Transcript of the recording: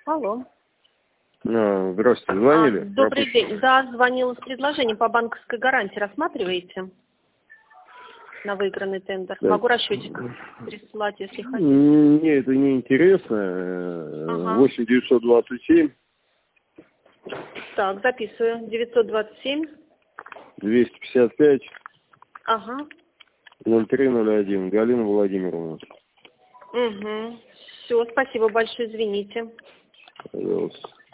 Алло. Здравствуйте, звонили? Добрый день. Да, звонила с предложением по банковской гарантии. Рассматриваете на выигранный тендер? Да. Могу расчетик присылать, если хотите. Мне это не интересно. Ага. 8927. Так, записываю. 927. 255. Ага. 0301. Галина Владимировна. Угу. Все, спасибо большое, извините. Пожалуйста.